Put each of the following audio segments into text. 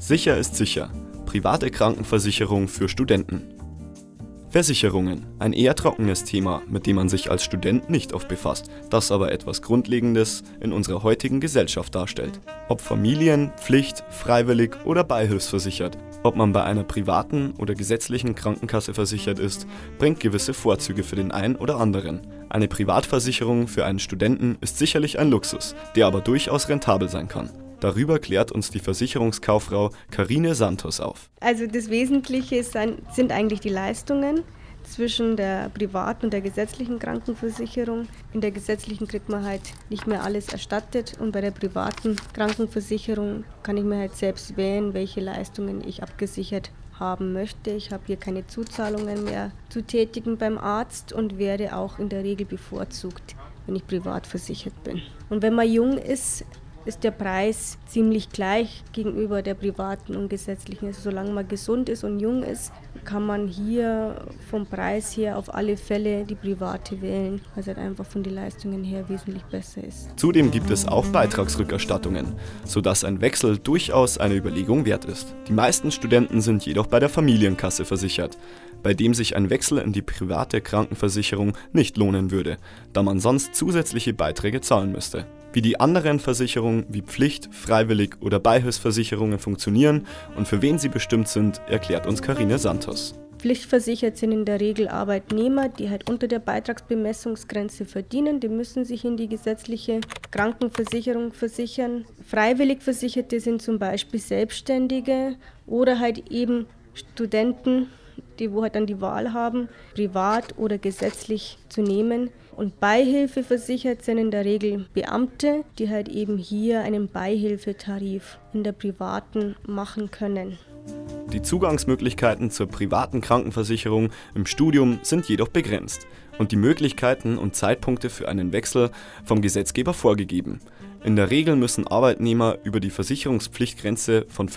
Sicher ist sicher. Private Krankenversicherung für Studenten. Versicherungen. Ein eher trockenes Thema, mit dem man sich als Student nicht oft befasst, das aber etwas Grundlegendes in unserer heutigen Gesellschaft darstellt. Ob Familien-, Pflicht-, freiwillig oder beihilfsversichert, ob man bei einer privaten oder gesetzlichen Krankenkasse versichert ist, bringt gewisse Vorzüge für den einen oder anderen. Eine Privatversicherung für einen Studenten ist sicherlich ein Luxus, der aber durchaus rentabel sein kann. Darüber klärt uns die Versicherungskauffrau Karine Santos auf. Also das Wesentliche sind eigentlich die Leistungen zwischen der privaten und der gesetzlichen Krankenversicherung. In der gesetzlichen kriegt man halt nicht mehr alles erstattet und bei der privaten Krankenversicherung kann ich mir halt selbst wählen, welche Leistungen ich abgesichert haben möchte. Ich habe hier keine Zuzahlungen mehr zu tätigen beim Arzt und werde auch in der Regel bevorzugt, wenn ich privat versichert bin. Und wenn man jung ist der Preis ziemlich gleich gegenüber der privaten und gesetzlichen. Also solange man gesund ist und jung ist, kann man hier vom Preis her auf alle Fälle die private wählen, weil es halt einfach von den Leistungen her wesentlich besser ist. Zudem gibt es auch Beitragsrückerstattungen, sodass ein Wechsel durchaus eine Überlegung wert ist. Die meisten Studenten sind jedoch bei der Familienkasse versichert, bei dem sich ein Wechsel in die private Krankenversicherung nicht lohnen würde, da man sonst zusätzliche Beiträge zahlen müsste. Wie die anderen Versicherungen wie Pflicht-, Freiwillig- oder Beihilfsversicherungen funktionieren und für wen sie bestimmt sind, erklärt uns Karine Santos. Pflichtversichert sind in der Regel Arbeitnehmer, die halt unter der Beitragsbemessungsgrenze verdienen. Die müssen sich in die gesetzliche Krankenversicherung versichern. Freiwillig Versicherte sind zum Beispiel Selbstständige oder halt eben Studenten, die wo halt dann die Wahl haben, privat oder gesetzlich zu nehmen. Und beihilfeversichert sind in der Regel Beamte, die halt eben hier einen Beihilfetarif in der privaten machen können. Die Zugangsmöglichkeiten zur privaten Krankenversicherung im Studium sind jedoch begrenzt und die Möglichkeiten und Zeitpunkte für einen Wechsel vom Gesetzgeber vorgegeben. In der Regel müssen Arbeitnehmer über die Versicherungspflichtgrenze von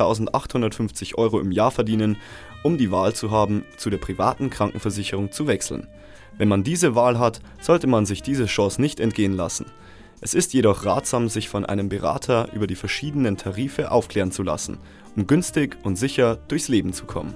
50.850 € im Jahr verdienen, um die Wahl zu haben, zu der privaten Krankenversicherung zu wechseln. Wenn man diese Wahl hat, sollte man sich diese Chance nicht entgehen lassen. Es ist jedoch ratsam, sich von einem Berater über die verschiedenen Tarife aufklären zu lassen, um günstig und sicher durchs Leben zu kommen.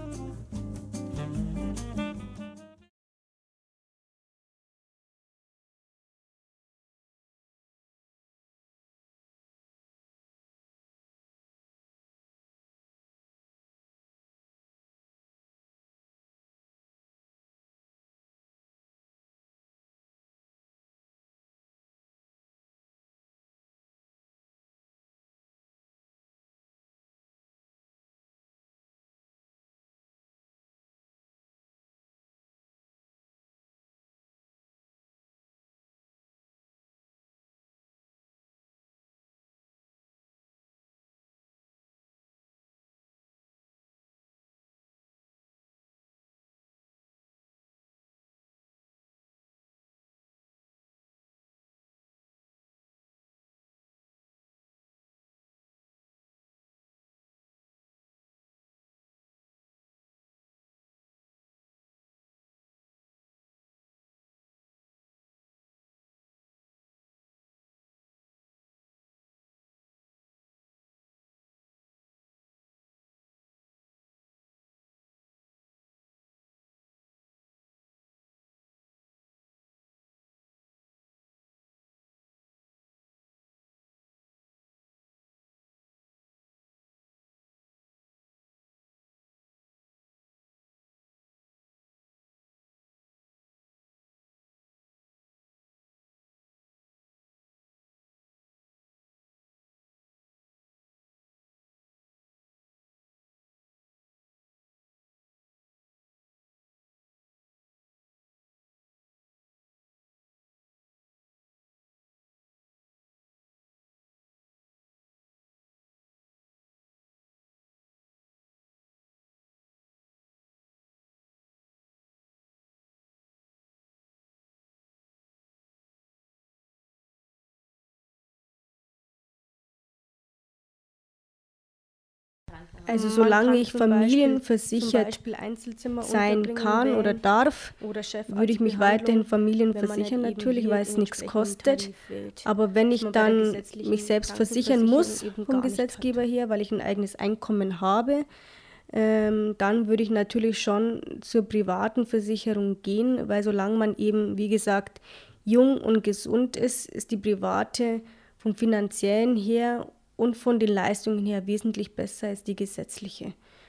Also solange ich familienversichert sein kann oder darf, würde ich mich weiterhin familienversichern natürlich, weil es nichts kostet. Aber wenn ich dann mich selbst versichern muss vom Gesetzgeber her, weil ich ein eigenes Einkommen habe, dann würde ich natürlich schon zur privaten Versicherung gehen, weil solange man eben, wie gesagt, jung und gesund ist, ist die private vom finanziellen her und von den Leistungen her wesentlich besser als die gesetzliche.